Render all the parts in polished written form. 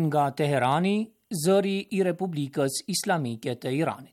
Nga Teherani, zëri I Republikës Islamike të Iranit.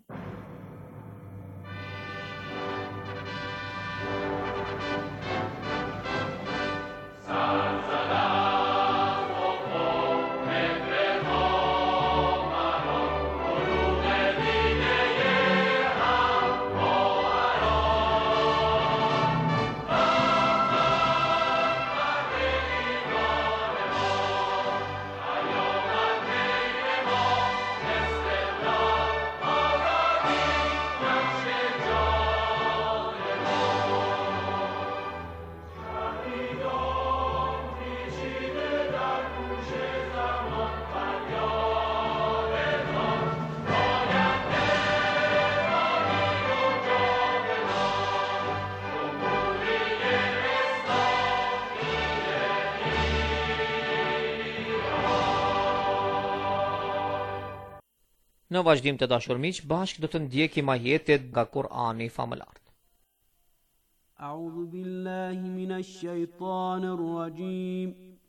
Në vazhdim të dashur miq, bashkë do të ndjekim ajetet nga Kur'ani famëlar. A'udhu billahi minash shaitanir rajim.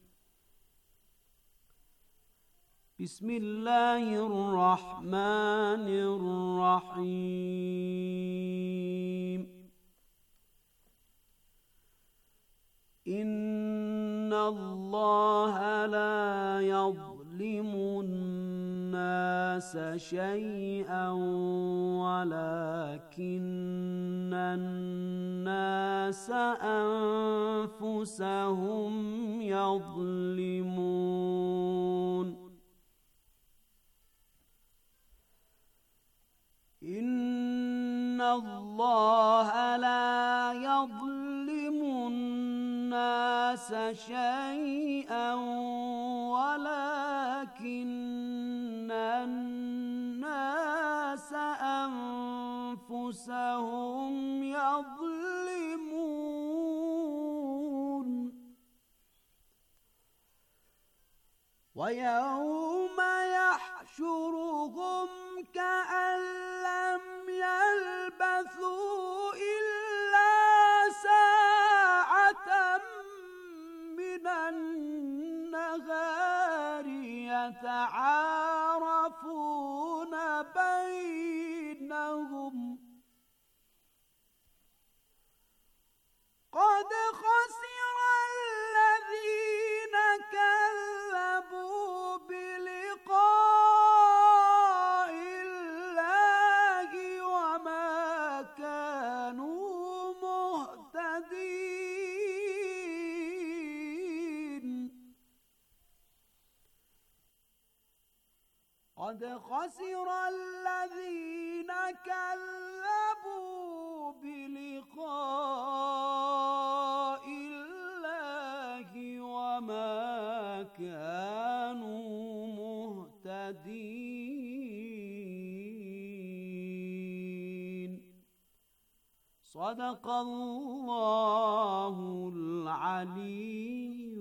Bismillahir rahmanir rahim. Inna Allaha la yadhlimu الناس شيئا ولكن الناس أنفسهم يظلمون إن الله لا يظلم الناس شيئا ولكن الناس أنفسهم يظلمون ويوم يحشرهم كأن لم يلبثوا إلا ساعة من النهار يتعارفون بينهم قد خسر الذين كذبوا بلقاء الله وما كانوا مهتدين قد خسر الذين كذبوا بلقاء الله وما كانوا مهتدين صدق الله العلي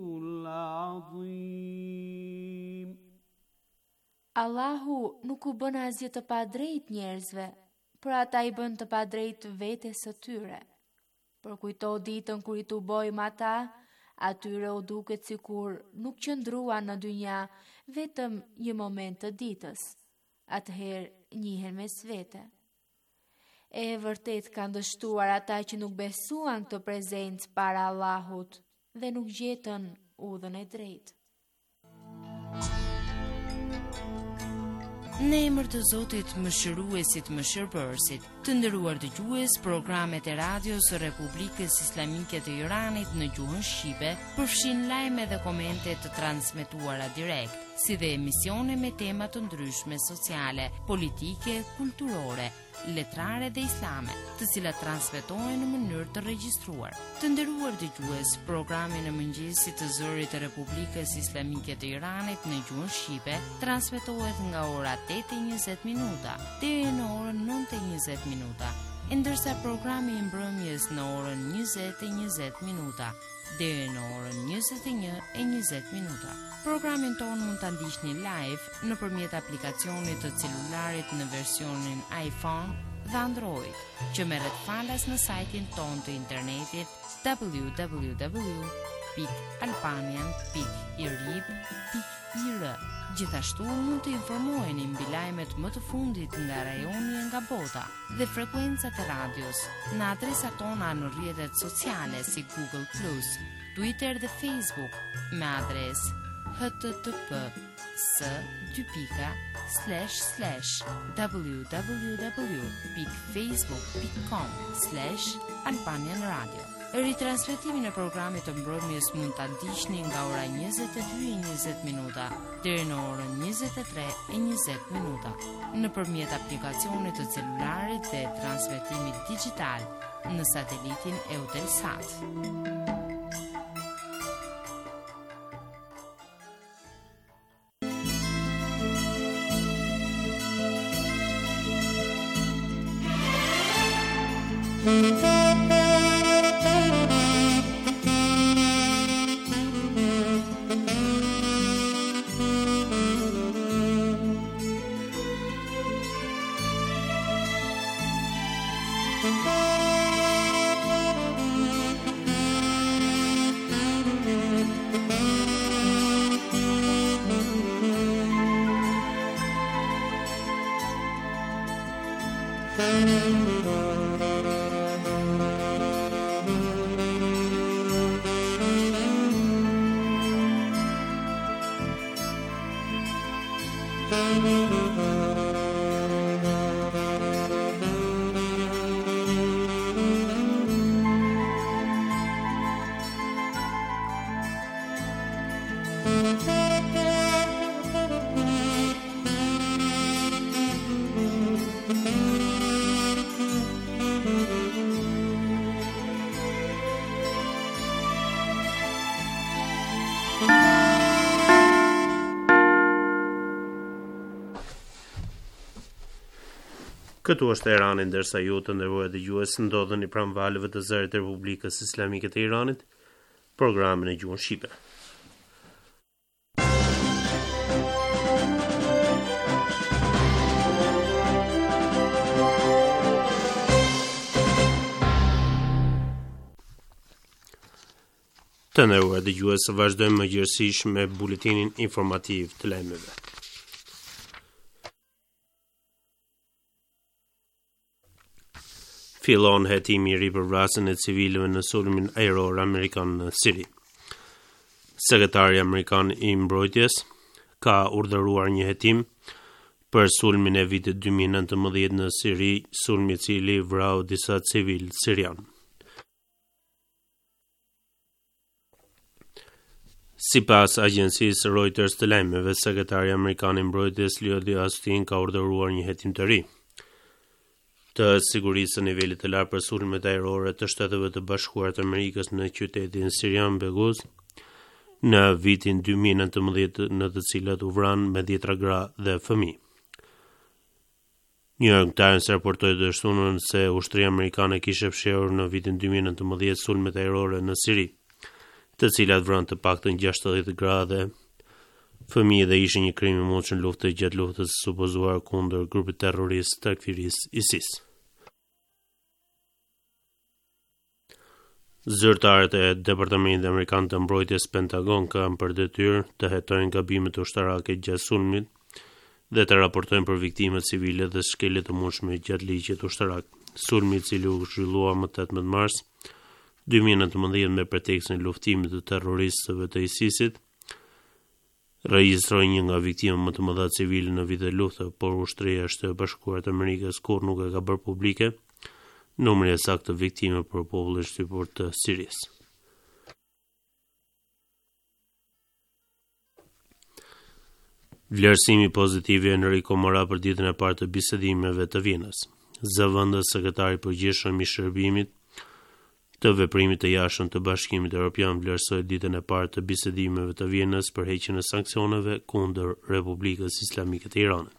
العظيم. Allahu nuk u bën asgjë të padrejt njerëzve, por ata I bën të padrejt vetes së tyre. Por kujto ditën kur I tubojmë ata, atyre u duket sikur nuk qëndruan në dynja vetëm një moment të ditës. Atëherë njihen mes vete. E vërtet kanë dështuar ata që nuk besuan këtë prezencë para Allahut dhe nuk gjetën udhën e drejtë. Në emër të Zotit Mëshiruesit Mëshirbërësit, të nderuar dëgjues, programet e radios së Republikës Islamike të Iranit në gjuhën shqipe përfshin lajme dhe komente të transmetuara direkt, si dhe emisione me tema të ndryshme sociale, politike, kulturore, letrare dhe islame, të cilat transmetohen në mënyrë të regjistruar. Të nderuar dëgjues, programi në mëngjesit të zërit të Republikës Islamike të Iranit në gjuhën shqipe transmetohet nga ora 8:20 deri në orën 9:20, ndërsa programi I mbrëmjes në orën 20:20 deri në orën 21:20. Programin ton mund ta ndiqni live nëpërmjet aplikacionit të celularit në versionin iPhone dhe Android, që merret falas në sajtin ton të internetit www.albanian.irib.ir. IR. Gjithashtu mund të informoheni mbi lajmet më të fundit nga rajoni e nga bota dhe frekuencat e radios në adresat tona në rrjetet sociale si Google+, Twitter dhe Facebook me adresë http://www.facebook.com/Albanian Radio. Ritransmetimin e programit të mbrëmjes mund ta ndiqni nga ora 22:20 deri në orën 23:20 nëpërmjet aplikacionit të celularit dhe transmetimit digjital në satelitin Eutelsat. Këtu është Irani, ndërsa ju të nderuar dëgjues ndodheni pranë valëve të zërit të Republikës Islamike të Iranit, programin e gjuhën shqipe. Të nderuar dëgjues, vazhdojmë mëngjesisht me buletinin informativ të lajmeve. Fillon hetimi I ri për vrasjen e civilëve në sulmin ajror amerikan në Siri. Sekretari amerikan I mbrojtjes ka urdhëruar një hetim për sulmin e vitit 2019 në Siri, sulmi I cili vrau disa civil sirian. Sipas agjencisë Reuters të lajmeve, sekretari amerikan I mbrojtjes Lloyd Austin ka urdhëruar një hetim të ri të sigurisë së nivelit të lartë për sulmet ajrore të Shteteve të Bashkuara të Amerikës në qytetin sirian Beguz në vitin 2019, në të cilat u vran me 10 gra dhe fëmijë. New York Times raportoi të shtunën se ushtria amerikane kishte fshehur në vitin 2019 sulmet ajrore në Siri, të cilat vranë të paktën 60 gra dhe fëmijë dhe ishin një krim I mundshëm lufte gjatë luftës së supozuar kundër grupit terrorist takfiris ISIS. Zyrtarët e Departamentit Amerikan të Mbrojtjes Pentagon kanë për detyrë të hetojnë gabimet ushtarake gjatë sulmit dhe të raportojnë për viktimat civile dhe shkelje të mundshme gjatë ligjit ushtarak. Sulmi I cili u zhvillua më 18 mars 2019 me pretekstin e luftimit të terroristëve të ISIS-it, regjistroi një nga viktimat më të mëdha civile në vite lufte, por ushtria e Shtetit Bashkuar të Amerikës kur nuk e ka bërë publike numrin e saktë të viktimave për popullin shtypur të Sirisë. Vlerësimi pozitiv I Enrico Mora për ditën e parë të bisedimeve të Vienës. Zëvendës sekretari përgjithshëm I shërbimit të veprimit të jashtëm të Bashkimit Evropian vlerësoi ditën e parë të bisedimeve të Vienës për heqjen e sanksioneve kundër Republikës Islamike të Iranit.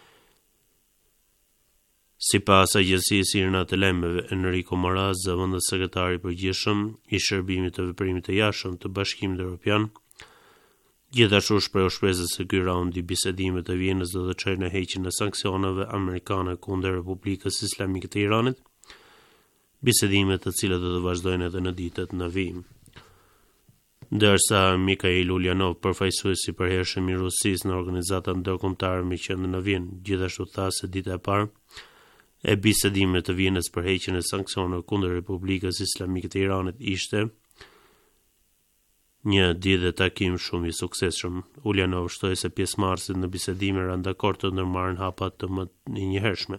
Sipas agjencisë IRNA të lajmeve, Enrico Mora, zëvendës sekretari përgjithshëm I shërbimit të veprimit të jashtëm të Bashkimit Evropian, gjithashtu shprehu shpresën se ky raund I bisedimeve të Vienës do të çojë në heqjen e sanksioneve amerikane kundër Republikës Islamike të Iranit, bisedime të cilat do të vazhdojnë edhe në ditët në vijim. ndërsa Mikhail Ulyanov, përfaqësues i përhershëm i Rusisë në organizatën ndërkombëtare me qendër në Vjenë, gjithashtu tha se dita e parë e bisedimeve të Vjenës për heqjen e sanksioneve kundër Republikës Islamike të Iranit ishte një ditë takim shumë i suksesshëm. Ulyanov shtoi se pjesëmarrësit në bisedime ranë dakord të ndërmarrin hapa të më të njëhershme.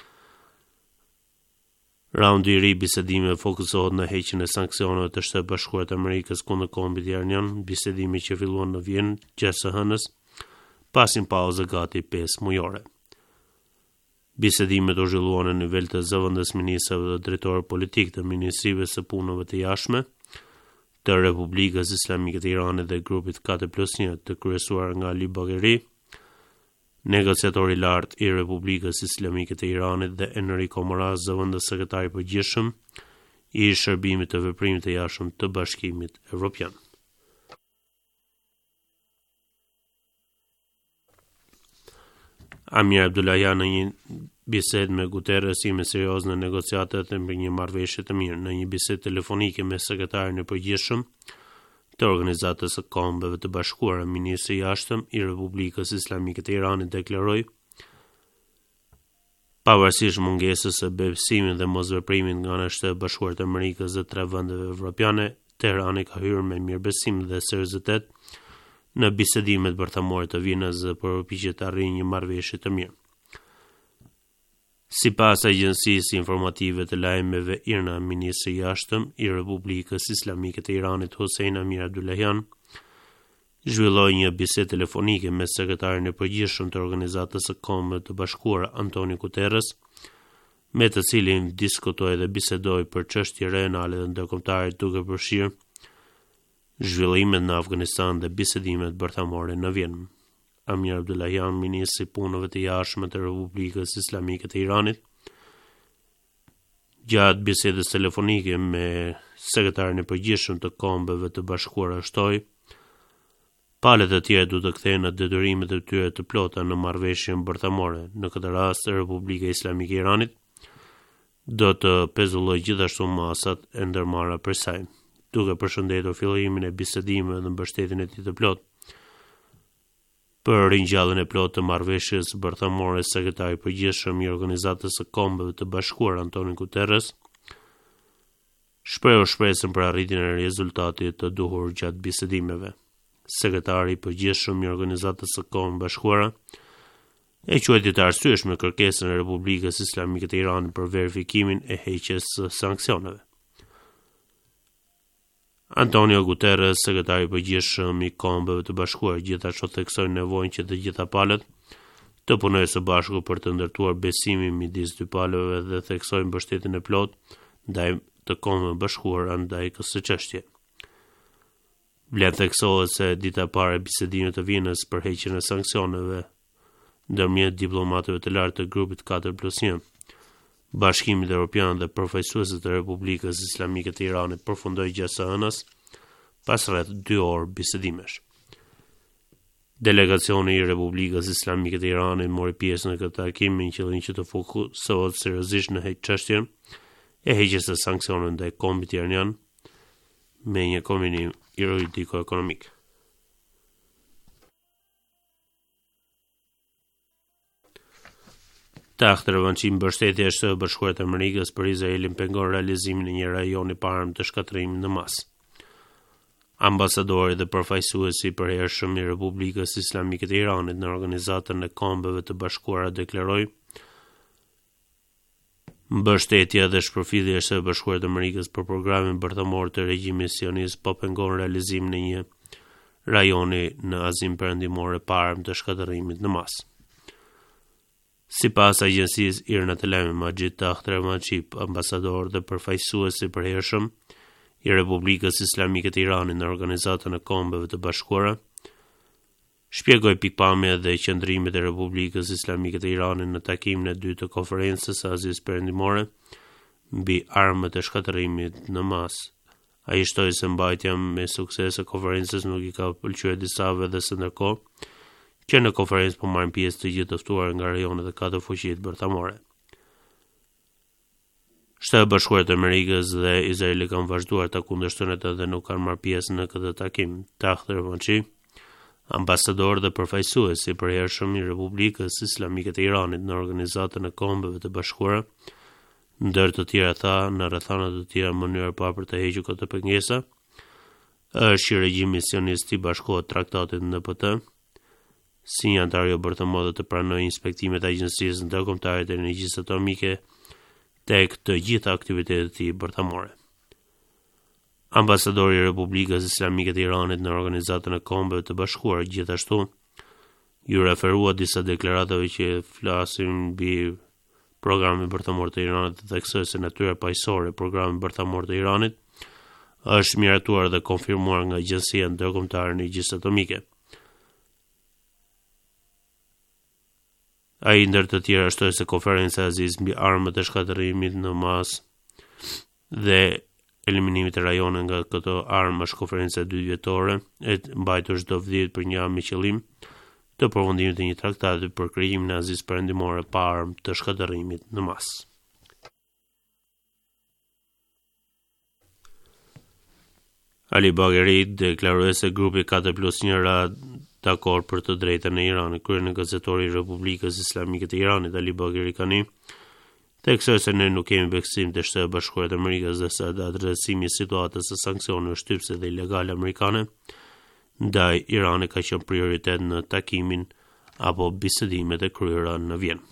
Raundi i ri bisedime fokusohet në heqjen e sanksioneve të Shtetit Bashkuar të Amerikës kundër kombit iranian, bisedime që filluan në Vjenë gjatë së hënës, pas një pauze gati 5 mujore. Bisedimet u zhvilluan në nivel të zëvendës ministrave dhe drejtorëve politik të Ministrive së Punëve të Jashtme të Republikës Islamike të Iranit dhe grupit 4+1 të kryesuar nga Ali Bagheri, negociatori i lartë i Republikës Islamike të Iranit, dhe Enrico Moraz, zëvendës sekretari i përgjithshëm i Shërbimit të Veprimit të Jashtëm të Bashkimit Evropian. Amir Abdullahian në një bisedë me Guterres ime serioz në negociatat e për një marrëveshje të mirë. Në një bisedë telefonike me sekretarin e përgjithshëm të Organizatës së Kombeve të Bashkuara, ministri i jashtëm i Republikës Islamike të Iranit deklaroi, pavarësisht mungesës së befësimit dhe mosveprimit nga ana e Shtetit Bashkuar të Amerikës dhe 3 vendeve evropiane, Teherani ka hyrë me mirëbesim dhe seriozitet në bisedimet bërthamore të Vjenës dhe përpiqet të arrijë një marrëveshje të mirë. Sipas Agjencisë Informative të Lajmeve IRNA, ministri i jashtëm i Republikës Islamike të Iranit Hossein Amir Abdullahian zhvilloi një bisedë telefonike me sekretarin e përgjithshëm të Organizatës së Kombeve të Bashkuara Antonio Guterres, me të cilin diskutoi dhe bisedoi për çështje regionale dhe ndërkombëtare, duke përfshirë zhvillimet në Afganistan dhe bisedimet bërthamore në Vjenë. Amir Abdullahian, ministri i punëve të jashtme të Republikës Islamike të Iranit, gjatë bisedës telefonike me sekretarin e përgjithshëm të Kombeve të Bashkuara shtoi, palët e tjerë du të kthehen në detyrimet e tyre të plota në marrëveshjen bërthamore. Në këtë rast, Republika Islamike e Iranit do të pezullojë gjithashtu masat e ndërmarra për saj, duke përshëndetur fillimin e bisedimeve dhe mbështetjen e tij të plotë për ringjalljen e plotë të marrëveshjes bërthamore. Sekretari i përgjithshëm i Organizatës së Kombeve të Bashkuara Antonio Guterres shprehu shpresën për arritjen e rezultatit të duhur gjatë bisedimeve. Sekretari i përgjithshëm i Organizatës së Kombeve të Bashkuara e quajti të arsyeshme kërkesën e Republikës Islamike të Iranit për verifikimin e heqjes së sanksioneve. Antonio Guterres, sekretari i përgjithshëm i Kombeve të Bashkuara, gjithashtu theksoi nevojën që të gjitha palët të punojnë së bashku për të ndërtuar besimin midis dy palëve dhe theksoi mbështetjen e plotë ndaj të Kombeve të Bashkuara ndaj kësaj çështje. Vlen theksohet se dita e parë e bisedimeve të Vjenës për heqjen e sanksioneve ndërmjet diplomatëve të lartë të grupit 4+1, Bashkimit Evropian dhe përfaqësuesve të Republikës Islamike të Iranit përfundoi gjatë së hënës pas rreth 2 orë bisedimesh. Delegacioni i Republikës Islamike të Iranit mori pjesë në këtë takim me qëllim që të fokusohet seriozisht në çështjen e heqjes së sanksioneve ndaj kombit iranian me një kombinim juridiko-ekonomik. Taktë revançimi mbështetja e Shtetit Bashkuar të Amerikës për Izraelin pengon realizimin e një rajoni pa armë të shkatërimit në masë. Ambasadori dhe përfaqësuesi i përhershëm i Republikës Islamike të Iranit në Organizatën e Kombeve të Bashkuara deklaroi: mbështetja dhe shpërfillja e Shtetit Bashkuar të Amerikës për programin bërthamor të regjimit sionist po pengon realizimin e një rajoni në Azinë Perëndimore pa armë të shkatërimit në masë. Sipas agjencisë IRNA të lajmeve, Majid Takht Revançip, ambasador dhe përfaqësues i përhershëm i Republikës Islamike të Iranit në Organizatën e Kombeve të Bashkuara, shpjegoi pikpamjet dhe qëndrimet e Republikës Islamike të Iranit në takimin e dytë të konferencës së Azisë Perëndimore mbi armët e shkatërimit në masë. Ai shtoi se mbajtja me sukses e konferencës nuk i ka pëlqyer disave dhe se ndërkohë që në konferencë po marrin pjesë të gjithë të ftuar nga rajonet e 4 fuqitë bërthamore. Shtetet Bashkuara të Amerikës dhe Izraeli kanë vazhduar ta kundërshtojnë atë dhe nuk kanë marrë pjesë në këtë takim. Tahtë Revanchi, ambasador dhe përfaqësues i përhershëm i Republikës Islamike të Iranit në Organizatën e Kombeve të Bashkuara, ndër të tjera tha në rrethana të tjera në mënyrë për të hequr këtë pengesa, është që regjimi sionist i bashkohet traktatit NPT, si një antar jo bërthëmodhe të pranojë inspektimet e Agjencisë Ndërkombëtare të Energjisë Atomike tek të gjitha aktivitetet i bërthamore. Ambasadori i Republikës Islamike të Iranit në Organizatën e Kombeve të Bashkuara gjithashtu ju referua disa deklaratave që flasin mbi programin bërthamor të Iranit dhe theksoi se natyra paqësore e programit bërthamor të Iranit është miratuar dhe konfirmuar nga Agjencia Ndërkombëtare e Energjisë Atomike. Ai ndër të tjera shtoi se konferenca e Aziz mbi armët e shkatërrimit në masë dhe eliminimit e rajoneve nga këto armë është konferenca e 2 vjetore e mbajtur çdo vit për një javë me qëllim të përfundimit të një traktati për krijimin e Azisë Perëndimore pa armë të shkatërrimit në masë. Ali Bagheri deklaroi se grupi 4+1 ra dakord për të drejtën e Iranit. Kryenegociatori i Republikës Islamike të Iranit, Ali Bagheri Kani, theksoi se ne nuk kemi beksim të Shtetet Bashkuara të Amerikës dhe se adresimi i situatës së sanksioneve shtypse dhe ilegale amerikane ndaj Iranit ka qenë prioritet në takimin apo bisedimet e kryera në Vjenë.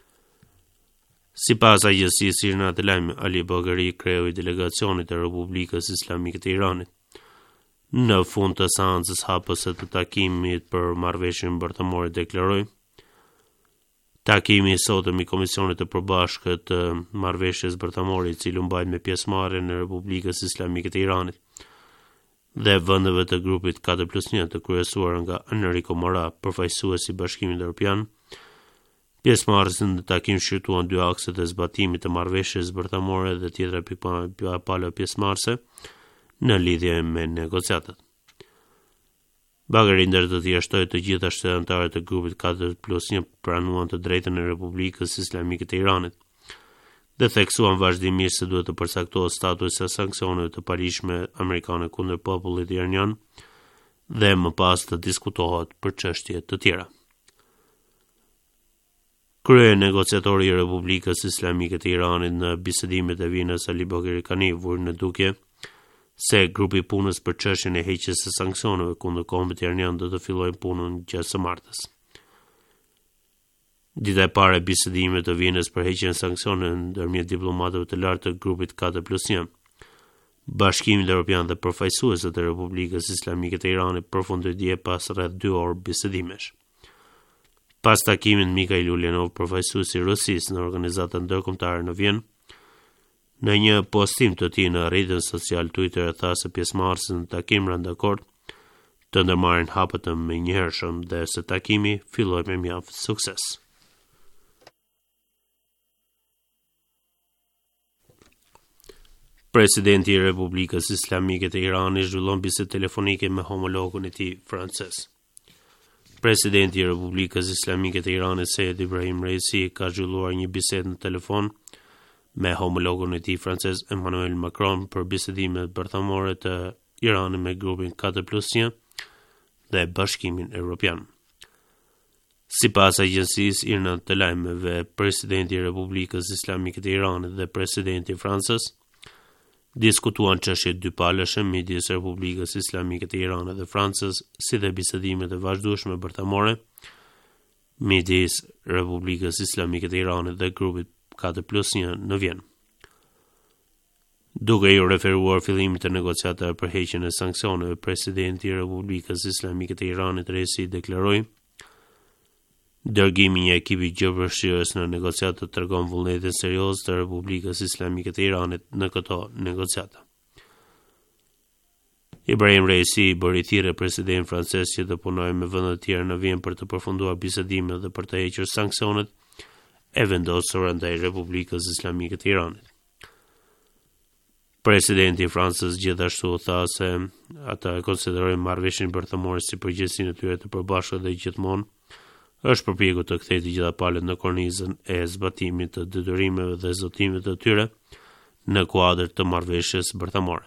Sipas agjencisë Irna të Lajme, Ali Bagheri kreu i delegacionit të Republikës Islamike të Iranit. Në fund të seancës hapëse të takimit për marrëveshjen bërthamore deklaroi: Takimi i sotëm i Komisionit të Përbashkët të Marrëveshjes Bërthamore, i cili mbajt me pjesëmarrjen e Republikës Islamike të Iranit dhe vendeve të grupit 4+1 të kryesuar nga Enrico Mora, përfaqësuesi i Bashkimit Evropian, pjesëmarrësit në takim shqyrtuan 2 akset e zbatimit të marrëveshjes bërthamore dhe tjetra pikpamje pjesëmarrëse në lidhje me negociatat. Bagheri ndër të tjerë shtoi të gjitha shtetet anëtare të grupit 4+1 pranuan të drejtën e Republikës Islamike të Iranit dhe theksuan vazhdimisht se duhet të përcaktohet statusi i sanksioneve të paligjshme amerikane kundër popullit iranian dhe më pas të diskutohet për çështje të tjera. Kryenegociatori i Republikës Islamike të Iranit në bisedimet e Vienës, Ali Bagheri Kani, vuri në dukje se grupi punës për çështjen e heqjes së sanksioneve kundër kombit iranian do të fillojë punën gjatë së martës. Dita e parë e bisedimeve të Vienës për heqjen e sanksioneve ndërmjet diplomatëve të lartë të grupit 4+1, Bashkimit Evropian dhe përfaqësuesve të Republikës Islamike të Iranit përfundoi dje pas rreth 2 orë bisedimesh. Pas takimit, Mikhail Ulyanov, përfaqësuesi i Rusisë në Organizatën Ndërkombëtare në Vjenë, në një postim të tij në rrjetin social Twitter tha se pjesëmarrësit në takim rënë dakord të ndërmarrin hapet të menjëhershëm dhe se takimi filloi me mjaft sukses. Presidenti i Republikës Islamike të Iranit zhvillon bisedë telefonike me homologun e tij francez. Presidenti i Republikës Islamike të Iranit, Seyed Ibrahim Raisi, ka zhvilluar një bisedë në telefon me homologun e tij francez Emmanuel Macron për bisedimet bërthamore të Iranit me grupin 4+1 dhe Bashkimin Evropian. Sipas agjencisë Irna të Lajmeve, presidenti i Republikës Islamike të Iranit dhe presidenti i Francës diskutuan çështje dypalëshe midis Republikës Islamike të Iranit dhe Francës, si dhe bisedimet e vazhdueshme bërthamore midis Republikës Islamike të Iranit dhe grupit 4+1 në Vjenë. Duke ju referuar fillimit të negociatave për heqjen e sanksioneve, presidenti i Republikës Islamike të Iranit Raisi deklaroi: Dërgimi një ekipi gjëvërshirës në negociatë tregon vullnetin serioz të Republikës Islamike të Iranit në këto negociata. Ibrahim Raisi bëri thirrje presidentin francez që të punojë me vende të tjera në Vjenë për të përfunduar bisedimet dhe për të hequr sanksionet e vendosur ndaj Republikës Islamike të Iranit. Presidenti i Francës gjithashtu tha se ata e konsiderojnë marrëveshjen bërthamore si përgjegjësinë e tyre të përbashkët dhe gjithmonë është përpjekur të kthejë të gjitha palët në kornizën e zbatimit të detyrimeve dhe zotimeve të tyre në kuadër të marrëveshjes bërthamore.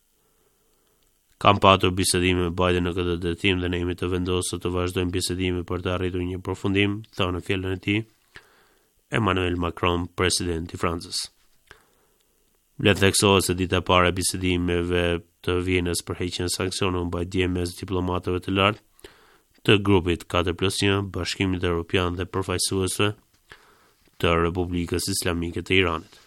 Kam patur bisedime me Biden në këtë drejtim dhe ne jemi të vendosur të vazhdojmë bisedime për të arritur një përfundim, tha në fjalën e tij Emmanuel Macron, presidenti i Francës. Le të theksohet se dita e parë e bisedimeve të Vienës për heqjen e sanksioneve u bë dje mes diplomatëve të lartë të grupit 4+1, Bashkimit Evropian dhe përfaqësuesve të Republikës Islamike të Iranit.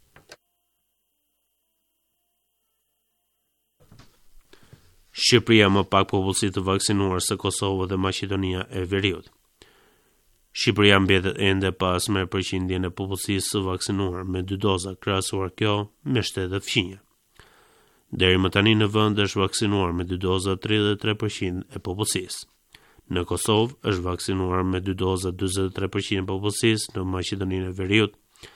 Shqipëria më pak popullsi të vaksinuar se Kosova dhe Maqedonia e Veriut. Shqipëria mbetet ende pas me përqindjen e popullsisë së vaksinuar me 2 doza, krahasuar kjo me shtetet fqinje. Deri më tani në vend është vaksinuar me 2 doza 33% e popullsisë. Në Kosovë është vaksinuar me 2 doza 43% e popullsisë, në Maqedoninë e Veriut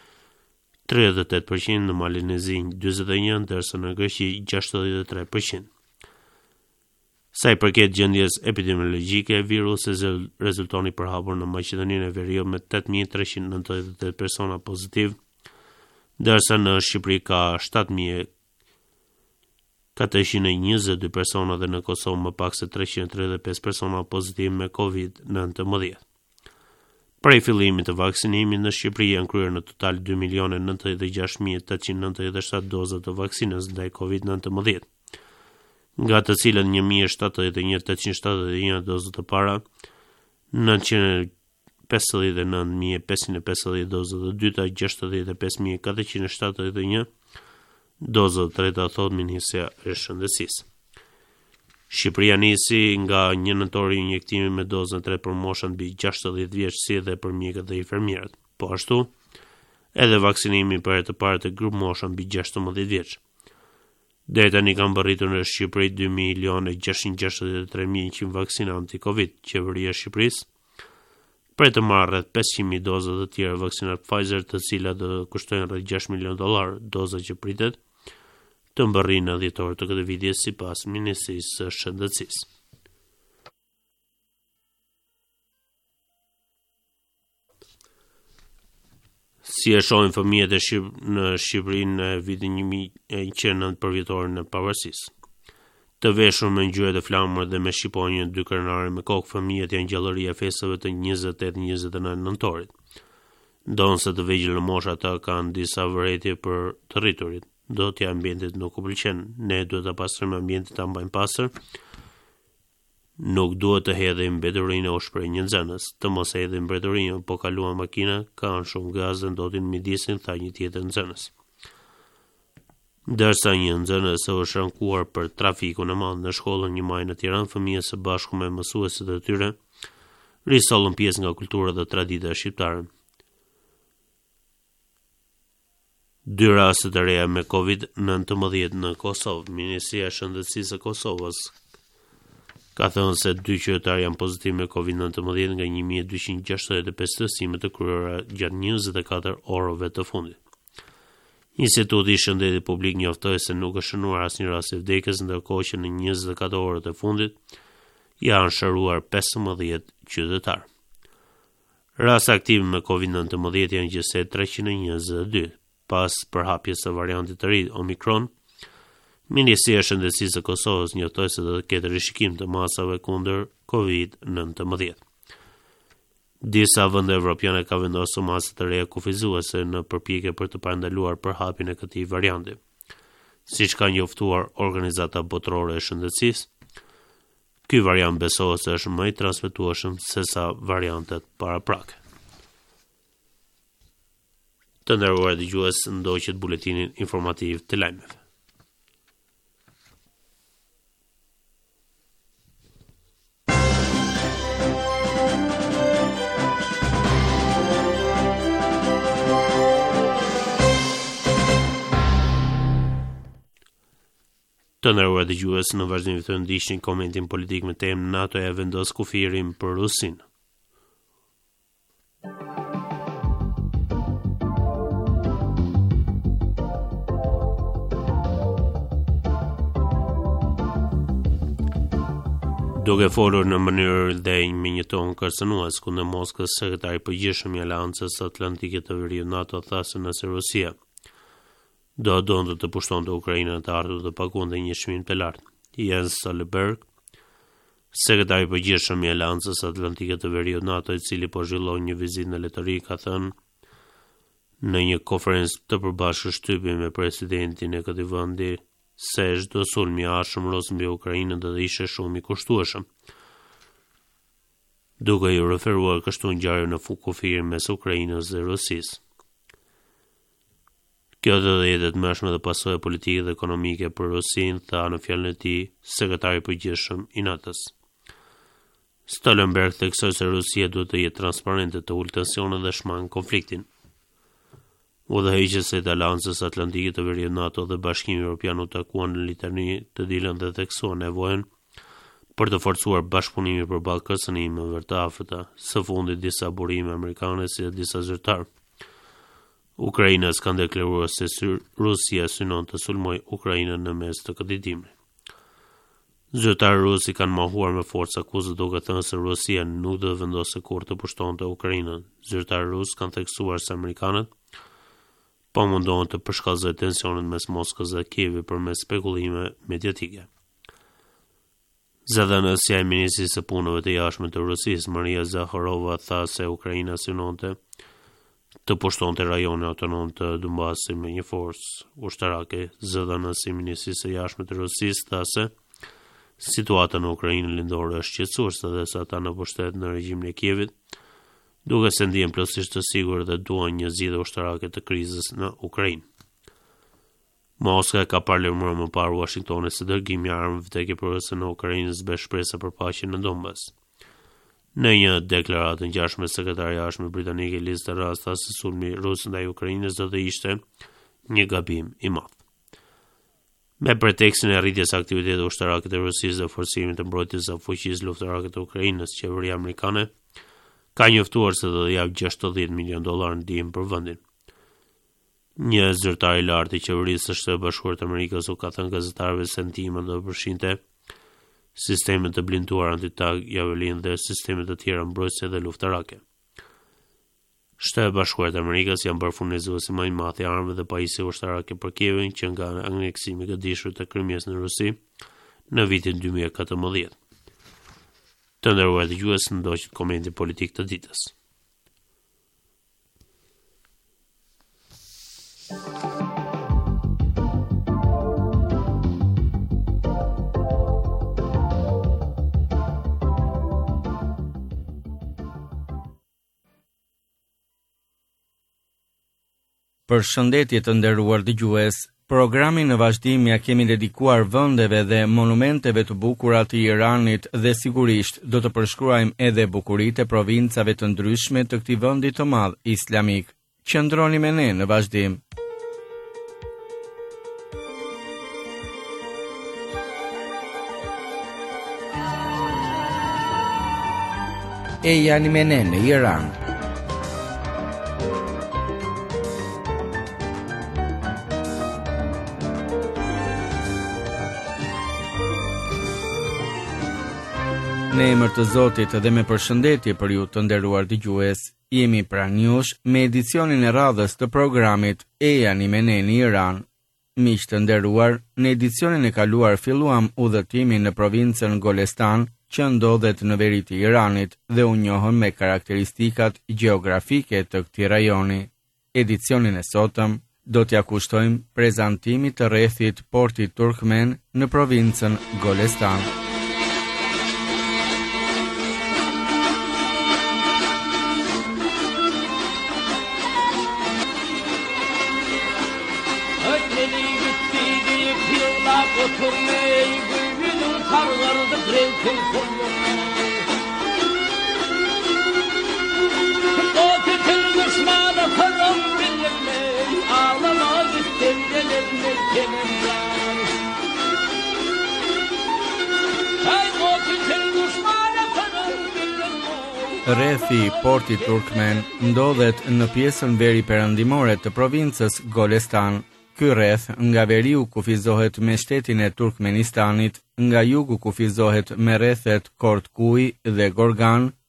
38%, në Malinezi 41%, ndërsa në Greqi 63%. Sa i përket gjendjes epidemiologjike, virusi rezultoni përhapur në Maqedoninë e Veriut me 8.398 persona pozitiv, ndërsa në Shqipëri ka 7.422 persona dhe në Kosovë më pak se 335 persona pozitiv me COVID-19. Prej fillimit të vaksinimit në Shqipëri janë kryer në total 2.096.897 doza të vaksinës ndaj COVID-19. Nga të cilën 1.071.871 dozë të para, 959.550 dozë të dyta, 65.471 dozë të treta, thot Ministria e Shëndetësisë. Shqipëria nisi nga 1 nëntor injektimi me dozën 3 për moshën mbi 60 vjeç si edhe për mjekët dhe infermierët. Po ashtu, edhe vaksinimi për herë të parë të grup mosha mbi 16 vjeç. Deri tani kanë bërritur në Shqipëri 2.663.100 vaksina anti-Covid. Qeveria e Shqipërisë pret të marrë rreth 500.000 doza të tjera vaksinat Pfizer, të cilat do kushtojnë rreth $6 milion, doza që pritet të mbërrinë në dhjetor të këtij viti sipas Ministrisë së Shëndetësisë. Si e shohin fëmijët në Shqipëri në vitin 1900 për vjetorin e pavarësisë. Të veshur me ngjyra të flamur dhe me shqiponjë 2 krenare me kokë, fëmijët janë gjallëria e festave të 28-29 nëntorit. Ndonse të vegjël në moshë ata kanë disa vërejtje për të rriturit. Do t'ja ambientit nuk u pëlqen. Ne duhet ta pastrojmë ambientin, ta mbajmë pastër. Nuk duhet të hedhim mbretërinë o shprehje nxënës, të mos hedhim mbretërinë, po kaluan makina, kanë shumë gaz dhe ndotin midisin, tha një tjetër nxënës. Ndërsa një nxënës u është ankuar për trafikun e madh në shkollën Një Maj në Tiranë, fëmijët së bashku me mësuesit e tyre risollën pjesë nga kultura dhe tradita shqiptare. 2 raste të reja me COVID-19 në Kosovë. Ministria e Shëndetësisë e Kosovës ka thënë se 2 qytetarë janë pozitiv me COVID-19 nga 1.265 testime të kryera gjatë 24 orëve të fundit. Instituti i Shëndetit Publik njoftoi se nuk është shënuar asnjë rast i vdekjes, ndërkohë që në 24 orët e fundit janë shëruar 15 qytetarë. Raste aktive me COVID-19 janë gjithsej 322. Pas përhapjes së variantit të ri Omicron, Ministria e Shëndetësisë së Kosovës njoftoi se do të ketë rishikim të masave kundër COVID-19. Disa vende evropiane ka vendosur masa të reja kufizuese në përpjekje për të parandaluar përhapjen e këtij varianti. Siç ka njoftuar Organizata Botërore e Shëndetësisë, ky variant besohet se është më i transmetueshëm se sa variantet paraprake. Të nderuar dëgjues, ndoqët buletinin informativ të lajmeve. Të nderuar dëgjues, në vazhdim të ndiqni komentin politik me temë NATO e vendos kufirin për Rusinë. Duke folur në mënyrë dhe me një ton kërcënues kundër Moskës, sekretari i përgjithshëm i Aleancës Atlantike të Veriut NATO tha se nëse Rusia donte të pushtonte Ukrainën të ardhur të paguante një çmim të lartë. Jens Stoltenberg, sekretari i përgjithshëm i Aleancës Atlantike të Veriut NATO, i cili po zhvillon një vizitë në Letëri, ka thënë në një konferencë të përbashkët shtypi me presidentin e këtij vendi se çdo sulm i ashmëros mbi Ukrainën do të ishte shumë i kushtueshëm, duke i referuar kështu ngjarje në kufir mes Ukrainës dhe Rusisë. Kjo do të jetë të mëshme dhe pasojë politike dhe ekonomike për Rusinë, tha në fjalën e tij sekretari i përgjithshëm i NATO-s. Stoltenberg theksoi se Rusia duhet të jetë transparente, të ulë tensionin dhe shmang konfliktin. Udhëheqësit e Aleancës Atlantike të Veriut NATO dhe Bashkimi Evropian u takuan në Litani të dilën dhe theksuan nevojën për të forcuar bashkëpunimin përballë kërcënimeve të afërta, së fundit disa burime amerikane si dhe disa zyrtarë Ukrainës kanë deklaruar se Rusia synon të sulmojë Ukrainën në mes të këtij dimri. Zyrtarë rusi kanë mohuar me forcë akuzën duke thënë se Rusia nuk do të vendosë kurrë të pushtonte Ukrainën. Zyrtarë rusë kanë theksuar se amerikanët po mundohen të përshkallëzojnë tensionin mes Moskës dhe Kievit përmes spekulime mediatike. Zëdhënësja e ministrisë së punëve të jashtme të Rusisë, Maria Zakharova, tha se Ukraina synonte të pushtonte rajonin autonom të Donbasit me një forcë ushtarake. Zëdhënësi i ministrisë së jashtme të Rusisë tha se situata në Ukrainë lindore është qetësuese dhe se ata në pushtet në regjimin e Kievit, duke se ndihen plotësisht të sigurt dhe duan një zgjidhje ushtarake të krizës në Ukrainë. Moska ka paralajmëruar më parë Washingtonin se dërgimi i armëve vdekjepërëse në Ukrainë zbesh shpresa për paqen në Donbas. Në një deklaratë ngjashme, sekretari i jashtëm britanik Liz Truss tha se sulmi rus ndaj Ukrainës do të ishte një gabim i madh. Me pretekstin e rritjes së aktivitetit ushtarak të Rusisë dhe forcimin të mbrojtjes së fuqisë luftërake të Ukrainës, qeveria amerikane ka njoftuar se do të japë $60 milion ndihmë për vendin. Një zyrtar i lartë i qeverisë së Shtetit Bashkuar të Amerikës u ka thënë gazetarëve se ndihma do të përfshinte sistemet të blinduar anti-tank, javelin dhe sistemet të tjera mbrojtëse dhe luftarake. Shtetet Bashkuar të Amerikës janë bërë furnizuesi më i madh i armëve dhe pajisje ushtarake për Kievin që nga aneksimi i gadishur të Krimës në Rusi në vitin 2014. Të nderuar dëgjues, ndoqët komenti politik të ditës. Përshëndetje të nderuar dëgjues. Programin në vazhdim ja kemi dedikuar vendeve dhe monumenteve të bukura të Iranit dhe sigurisht do të përshkruajmë edhe bukuritë e provincave të ndryshme të këtij vendi të madh islamik. Qëndroni me ne në vazhdim. E janë me ne në Iran. Në emër të Zotit dhe me përshëndetje për ju të nderuar dëgjues, jemi pranë jush me edicionin e radhës të programit E jani me ne në Iran. Miq të nderuar, në edicionin e kaluar filluam udhëtimin në provincën Golestan, që ndodhet në veri të Iranit dhe u njohën me karakteristikat gjeografike të këtij rajoni. Edicionin e sotëm do t'ja kushtojmë prezantimit të rrethit portit turkmen në provincën Golestan. Rrethi i portit turkmen ndodhet në pjesën veri perëndimore të provincës Golestan. Ky rreth nga veriu kufizohet me shtetin e Turkmenistanit, nga jugu kufizohet me rrethet Kortkuj dhe Gorgan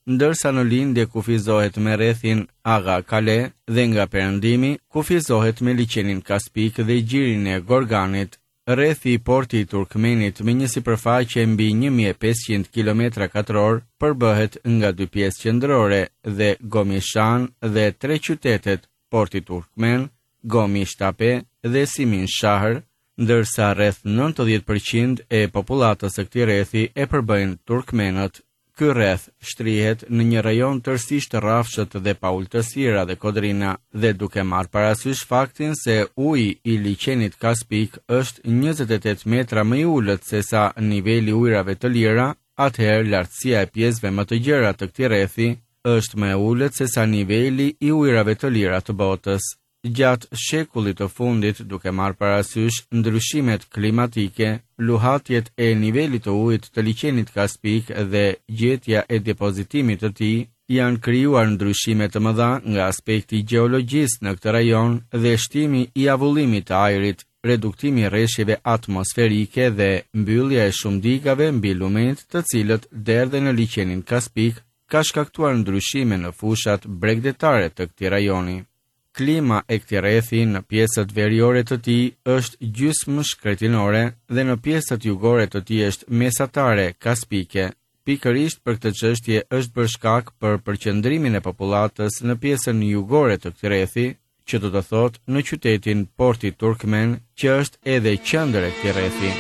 ndërsa në lindje kufizohet me rrethin Aga Kale dhe nga perëndimi kufizohet me liçenin Kaspik dhe gjirin e Gorganit. Rrethi i portit turkmenit me një sipërfaqe mbi 1500 km2 përbëhet nga 2 pjesë qendrore dhe Gomishan dhe 3 qytetet, porti turkmen, Gomishtepe dhe Simin Shahr, ndërsa rreth 90% e popullatës së këtij rrethi e përbëjnë turkmenët. Ky rreth shtrihet në një rajon tërësisht rrafshët dhe pa ultësira dhe kodrina, dhe duke marrë parasysh faktin se uji i liçenit Kaspik është 28 metra më i ulët se sa niveli ujrave të lira, atëherë lartësia e pjesëve më të gjera të këtij rrethi është më e ulët se sa niveli i ujrave të lira të botës. Gjatë shekullit të fundit, duke marrë parasysh ndryshimet klimatike, luhatjet e nivelit të ujit të liçenit Kaspik dhe gjetja e depozitimit të tij, janë krijuar ndryshime të mëdha nga aspekti gjeologjisë në këtë rajon dhe shtimi i avullimit të ajrit, reduktimi i rreshjeve atmosferike dhe mbyllja e shumë digave mbi lumenjt, të cilët derdhen në liçenin Kaspik, ka shkaktuar ndryshime në fushat bregdetare të këtij rajoni. Klima e këtij rrethi në pjesët veriore të tij është gjysmë shkretinore dhe në pjesët jugore të tij është mesatare kaspike. Pikërisht për këtë çështje është bërë shkak për përqendrimin e popullatës në pjesën jugore të këtij rrethi, që do të thotë në qytetin Porti Turkmen, që është edhe qendër e këtij rrethi.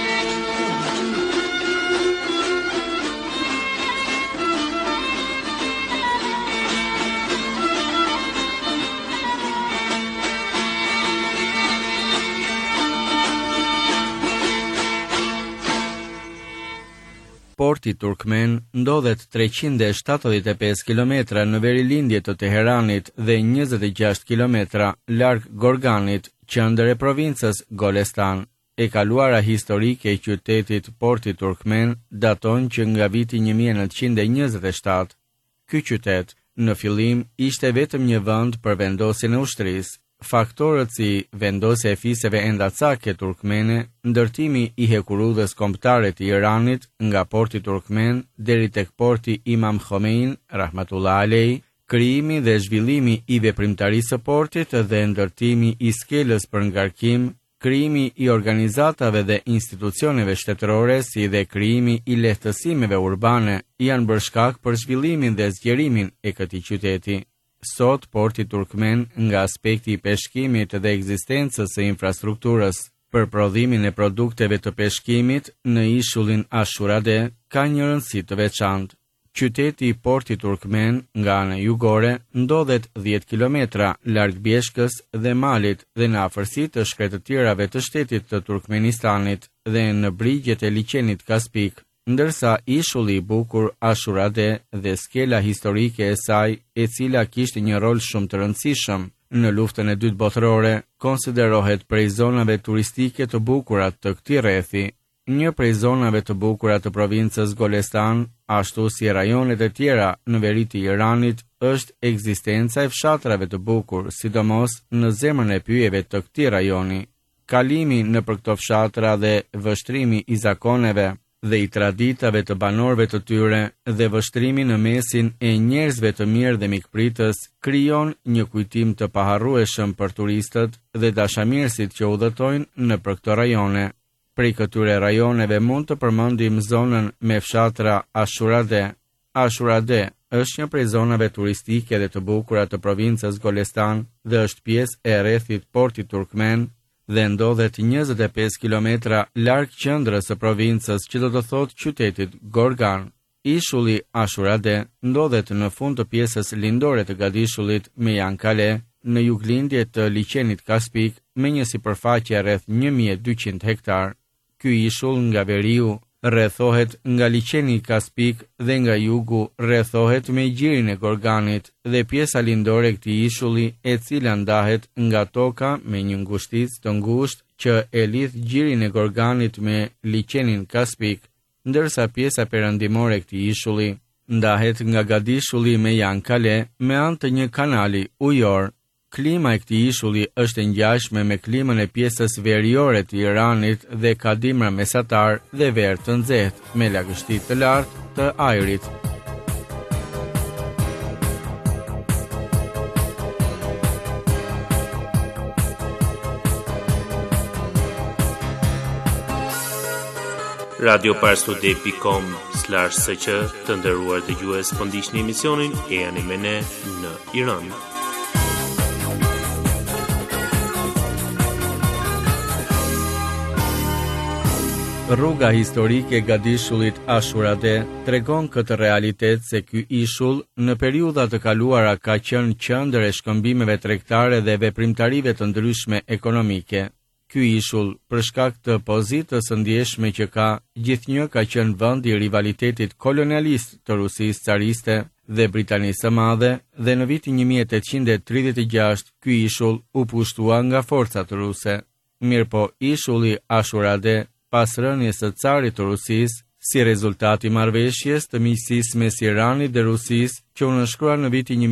Porti Turkmen ndodhet 375 km në verilindje të Teheranit dhe 26 km larg Gorganit, qendër e provincës Golestan. E kaluara historike e qytetit Porti Turkmen daton që nga viti 1927. Ky qytet në fillim ishte vetëm një vend për vendosjen e ushtrisë. Faktorët si vendosja e fiseve endacake turkmene, ndërtimi i hekurudhës kombëtare të Iranit nga Porti Turkmen deri tek Porti Imam Khomeini rahmatullah alej, krijimi dhe zhvillimi i veprimtarisë së portit dhe ndërtimi i skelës për ngarkim, krijimi i organizatave dhe institucioneve shtetërore si dhe krijimi i lehtësimeve urbane janë bërë shkak për zhvillimin dhe zgjerimin e këtij qyteti. Sot, Porti Turkmen, nga aspekti i peshkimit dhe ekzistencës së infrastrukturës për prodhimin e produkteve të peshkimit në ishullin Ashurade, ka një rëndësi të veçantë. Qyteti i Portit Turkmen, nga ana jugore, ndodhet 10 kilometra larg Bjeshkës dhe Malit dhe në afërsi të shkretëtirave të shtetit të Turkmenistanit dhe në brigjet e liçenit Kaspik, ndërsa ishulli i bukur Ashurade dhe skela historike e saj, e cila kishte një rol shumë të rëndësishëm në luftën e dytë botërore, konsiderohet prej zonave turistike të bukura të këtij rrethi. Një prej zonave të bukura të provincës Golestan, ashtu si rajonet e tjera në veri të Iranit, është ekzistenca e fshatrave të bukur, sidomos në zemrën e pyjeve të këtij rajoni. Kalimi nëpër këto fshatra dhe vështrimi i zakoneve dhe i traditave të banorëve të tyre dhe vështrimi në mesin e njerëzve të mirë dhe mikpritës krijon një kujtim të paharrueshëm për turistët dhe dashamirësit që udhëtojnë nëpër këto rajone. Prej këtyre rajoneve mund të përmendim zonën me fshatra Ashurade. Ashurade është një prej zonave turistike dhe të bukura të provincës Golestan dhe është pjesë e rrethit Portit Turkmen dhe ndodhet 25 km larg qendrës së provincës, që do të thotë qytetit Gorgan. Ishulli Ashurade ndodhet në fund të pjesës lindore të Gadishullit me Yankale, në juglindje të liçenit Kaspik, me një sipërfaqe rreth 1200 hektar. Ky ishull nga veriu rrethohet nga liçeni Kaspik dhe nga jugu rrethohet me gjirin e Gorganit dhe pjesa lindore e këtij ishulli, e cila ndahet nga toka me një ngushticë të ngushtë që e lidh gjirin e Gorganit me liçenin Kaspik, ndërsa pjesa perëndimore e këtij ishulli ndahet nga Gadishulli me Yankale me anë të një kanali ujor. Klima e këtij ishulli është e ngjashme me klimën e pjesës veriore të Iranit dhe ka dimra mesatar dhe verë të nxehtë me lagështi të lartë të ajrit. radioparstude.com/sq të nderuar dëgjues, po ndiqni emisionin E jani me ne në Iran. Rruga historike e gadishullit Ashurade tregon këtë realitet se ky ishull në periudha të kaluara ka qenë qendër e shkëmbimeve tregtare dhe veprimtarive të ndryshme ekonomike. Ky ishull, për shkak të pozitës së ndjeshme që ka, gjithnjë ka qenë vend i rivalitetit kolonialist të Rusisë cariste dhe Britanisë së Madhe, dhe në vitin 1836 ky ishull u pushtua nga forcat ruse. Mirëpo ishulli Ashurade, pas rënies së carit të Rusisë, si rezultat i marrëveshjes të miqësisë mes Iranit dhe Rusisë, që u nënshkrua në vitin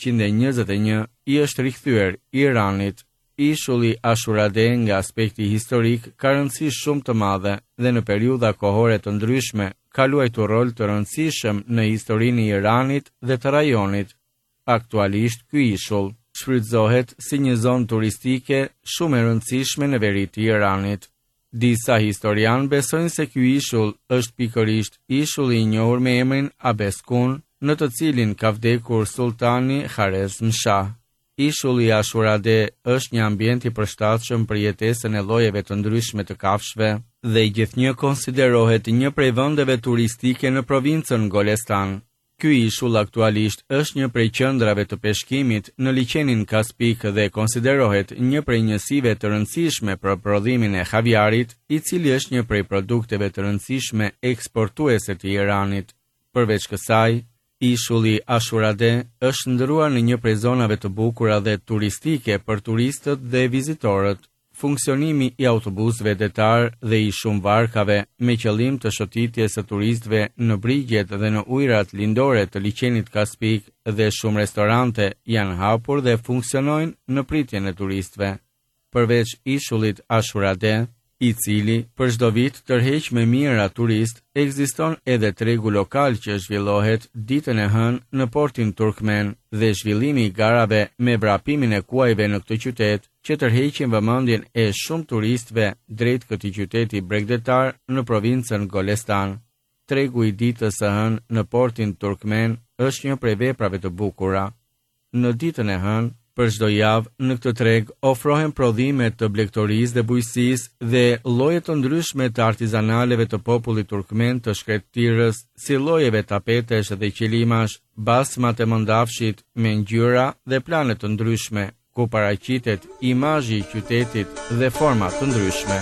1921, i është rikthyer Iranit. Ishulli Ashurade nga aspekti historik ka rëndësi shumë të madhe dhe në periudha kohore të ndryshme ka luajtur rol të rëndësishëm në historinë e Iranit dhe të rajonit. Aktualisht ky ishull shfrytëzohet si një zonë turistike shumë e rëndësishme në veri të Iranit. Disa historian besojnë se ky ishull është pikërisht ishulli i njohur me emrin Abeskun, në të cilin ka vdekur sultani Kharezm Shah. Ishulli Ashurade është një ambient i përshtatshëm për jetesën e llojeve të ndryshme të kafshëve dhe i gjithnjë konsiderohet një prej vendeve turistike në provincën Golestan. Ky ishull aktualisht është një prej qendrave të peshkimit në liqenin Kaspik dhe konsiderohet një prej njësive të rëndësishme për prodhimin e haviarit, i cili është një prej produkteve të rëndësishme eksportuese të Iranit. Përveç kësaj, ishulli Ashurade është ndëruar në një prej zonave të bukura dhe turistike për turistët dhe vizitorët. Funksionimi i autobusëve detar dhe i shumë varkave me qëllim të shëtitjes së turistëve në brigjet dhe në ujërat lindore të liqenit Kaspik dhe shumë restorante janë hapur dhe funksionojnë në pritjen e turistëve. Përveç ishullit Ashurade, i cili për çdo vit tërheq me mijëra turist, ekziston edhe tregu lokal që zhvillohet ditën e hënë në portin turkmen dhe zhvillimi i garave me vrapimin e kuajve në këtë qytet, që tërheqin vëmendjen e shumë turistëve drejt këtij qyteti bregdetar në provincën Golestan. Tregu i ditës së hënë në portin turkmen është një prej veprave të bukura. Në ditën e hënë, për çdo javë në këtë treg ofrohen prodhime të blegtorisë dhe bujqësisë dhe lloje të ndryshme të artizanaleve të popullit turkmen të shkretëtirës, si llojeve tapetesh dhe qelimash, basmat e mëndafshit me ngjyra dhe plane të ndryshme, ku paraqitet imazhi i qytetit dhe forma të ndryshme.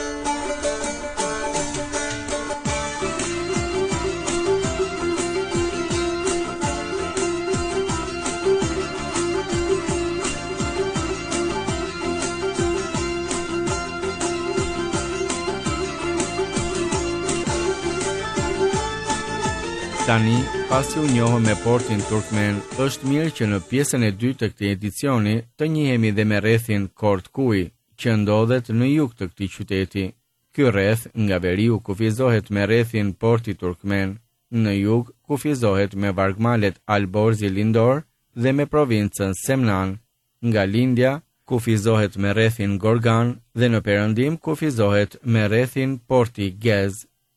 Tani, pasi u njohëm me portin turkmen, është mirë që në pjesën e dytë të këtij edicioni të njihemi dhe me rrethin Kortkui, që ndodhet në jug të këtij qyteti. Ky rreth nga veriu kufizohet me rrethin porti turkmen, në jug kufizohet me vargmalet Alborzi lindor dhe me provincën Semnan, nga lindja kufizohet me rrethin Gorgan dhe në perëndim kufizohet me rrethin porti Gez.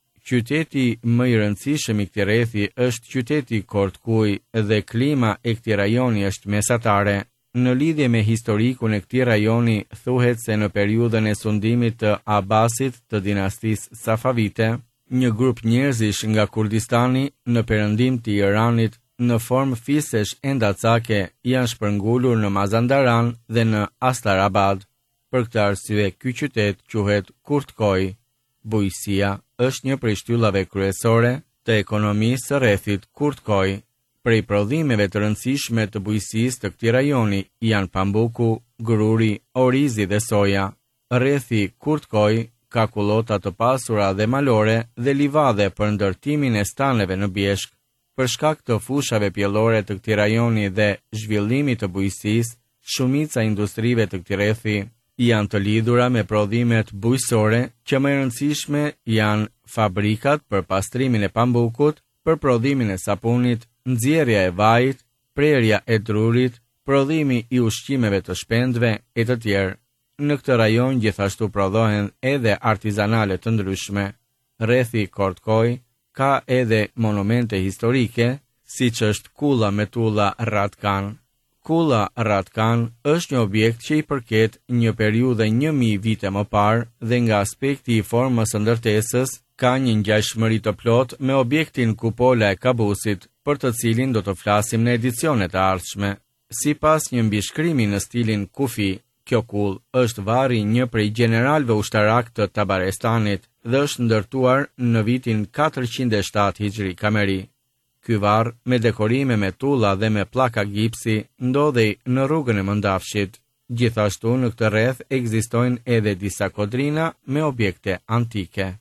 Qyteti më i rëndësishëm i këtij rrethi është qyteti Kortkui dhe klima e këtij rajoni është mesatare. Në lidhje me historikun e këtij rajoni, thuhet se në periudhën e sundimit të Abbasit të dinastisë Safavite, një grup njerëzish nga Kurdistani në perëndim të Iranit në formë fisesh endacake janë shpërngulur në Mazandaran dhe në Astarabad. Për këtë arsye, ky qytet quhet Kurtkoi. Bujqësia është një prej shtyllave kryesore të ekonomisë së rrethit Kurtkoi. Prej prodhimeve të rëndësishme të bujqësisë të këtij rajoni janë pambuku, gruri, orizi dhe soja. Rrethi Kurtkoi ka kullota të pasura dhe malore dhe livade për ndërtimin e staneve në bjeshk. Për shkak të fushave pjellore të këtij rajoni dhe zhvillimit të bujqësisë, shumica industrive të këtij rrethi janë të lidhura me prodhimet bujqësore, që më e rëndësishme janë fabrikat për pastrimin e pambukut, për prodhimin e sapunit, nxjerrja e vajit, prerja e drurit, prodhimi i ushqimeve të shpendve e të tjerë. Në këtë rajon gjithashtu prodhohen edhe artizanale të ndryshme. rrethi Kortkoj ka edhe monumente historike, siç është Kulla Metulla Ratkan. Kulla Ratkan është një objekt që i përket një periudhe 1000 vite më parë dhe nga aspekti i formës së ndërtesës ka një ngjashmëri të plotë me objektin Kupola e Kabusit, për të cilin do të flasim në edicionet e ardhshme. Sipas një mbishkrimi në stilin kufi, kjo kull është varri një prej generalëve ushtarak të Tabaristanit dhe është ndërtuar në vitin 407 Hijri Kameri. Ky varr, me dekorime me tulla dhe me pllaka gipsi, ndodhej në rrugën e Mëndafshit. Gjithashtu në këtë rreth ekzistojnë edhe disa kodrina me objekte antike.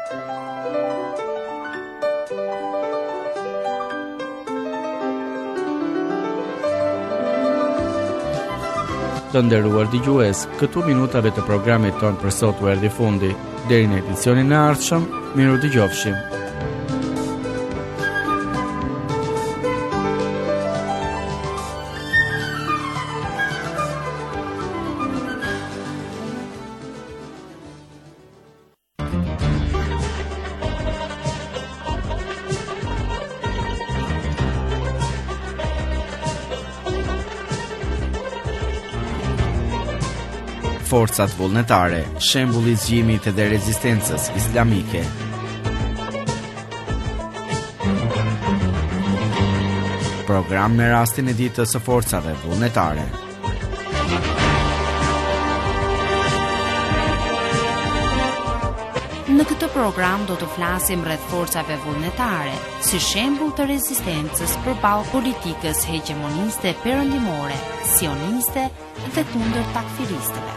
Të nderuar dëgjues, këtu minutave të programit ton për sot u erdhi fundi. Deri në edicionin e ardhshëm, miru dëgjofshim. Forcat vullnetare, shembulli i zgjimit dhe rezistencës islamike. Program me rastin e ditës së forcave vullnetare. Në këtë program do të flasim rreth forcave vullnetare, si shembull të rezistencës përballë politikës hegemoniste perëndimore, sioniste dhe kundër takfiristëve.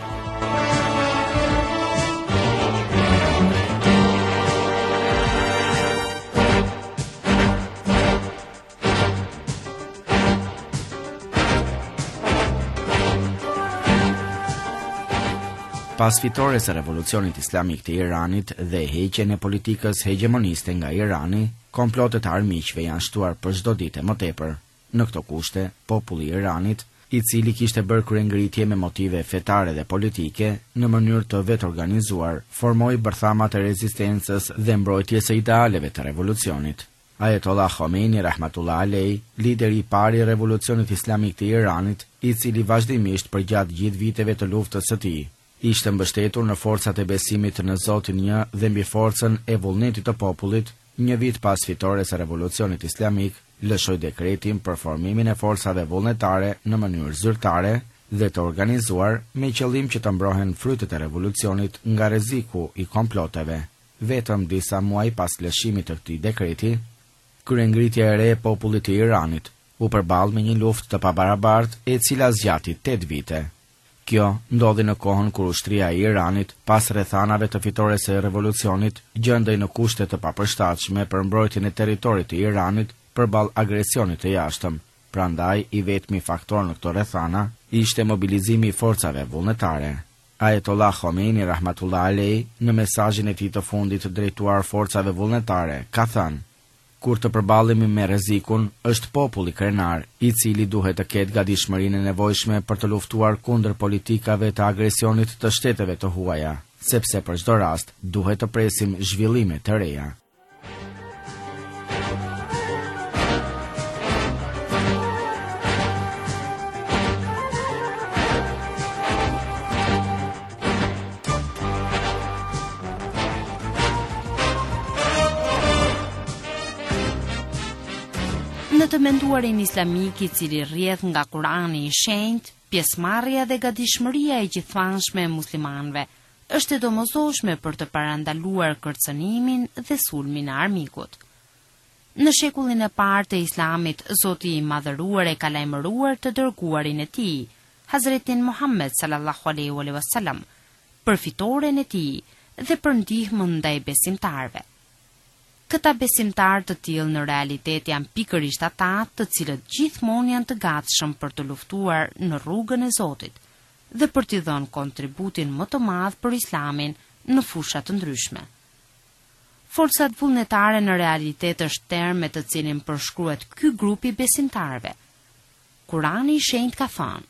Pas fitores së revolucionit islamik të Iranit dhe heqjen e politikës hegemoniste nga Irani, komplotet e armiqve janë shtuar për çdo ditë më tepër. Në këto kushte, populli i Iranit, i cili kishte bërë kryengritje me motive fetare dhe politike, në mënyrë të vetë organizuar, formoi bërthamat e rezistencës dhe mbrojtjes së idealeve të revolucionit. Ayatollah Khomeini rahmatullah alej, lideri i parë i revolucionit islamik të Iranit, i cili vazhdimisht përgjatë gjithë viteve të luftës së tij, ishte mbështetur në forcat e besimit në Zotin një dhe mbi forcën e vullnetit të popullit. Një vit pas fitores së revolucionit islamik, lëshoi dekretin për formimin e forcave vullnetare në mënyrë zyrtare dhe të organizuar me qëllim që të mbrohen frytet e revolucionit nga rreziku i komploteve. Vetëm disa muaj pas lëshimit të këtij dekreti, kryengritja e re e popullit të Iranit u përball me një luftë të pabarabartë e cila zgjati 8 vite. Kjo ndodhi në kohën kur ushtria e Iranit, pas rrethanave të fitores së revolucionit, gjendej në kushte të papërshtatshme për mbrojtjen e territorit të Iranit përballë agresionit të jashtëm. Prandaj, i vetmi faktor në këto rrethana ishte mobilizimi i forcave vullnetare. Ayatollah Khomeini rahmatullah alej, në mesazhin e tij të fundit drejtuar forcave vullnetare, ka thënë: kur të përballemi me rrezikun, është populli krenar, i cili duhet të ketë gatishmërinë e nevojshme për të luftuar kundër politikave të agresionit të shteteve të huaja, sepse për çdo rast duhet të presim zhvillime të reja. Në të menduarin islamik i cili rrjedh nga Kurani i shenjtë, pjesëmarrja dhe gatishmëria e gjithëfanshme e muslimanëve është e domosdoshme për të parandaluar kërcënimin dhe sulmin e armikut. Në shekullin e parë të Islamit, Zoti i Madhëruar e ka lajmëruar të dërguarin e tij, Hazretin Muhammed sallallahu alaihi wasallam, për fitoren e tij dhe për ndihmën ndaj besimtarëve. Këta besimtarë të tillë në realitet janë pikërisht ata të cilët gjithmonë janë të gatshëm për të luftuar në rrugën e Zotit dhe për t'i dhënë kontributin më të madh për Islamin në fusha të ndryshme. Forcat vullnetare në realitet është term me të cilin përshkruhet ky grup i besimtarëve. Kurani i shenjtë ka thënë: